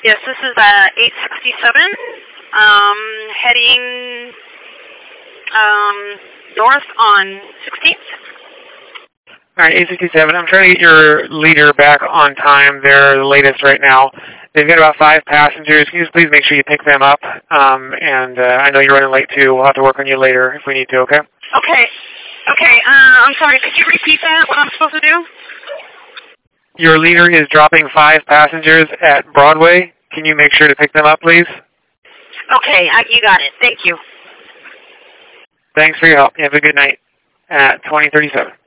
Yes, this is 867, heading north on 16th. All right, 867. I'm trying to get your leader back on time. They're the latest right now. They've got about 5 passengers. Can you just please make sure you pick them up? And I know you're running late too. We'll have to work on you later if we need to, okay? Okay. Okay, I'm sorry. Could you repeat that, what I'm supposed to do? Your leader is dropping 5 passengers at Broadway. Can you make sure to pick them up, please? Okay, you got it. Thank you. Thanks for your help. You have a good night at 2037.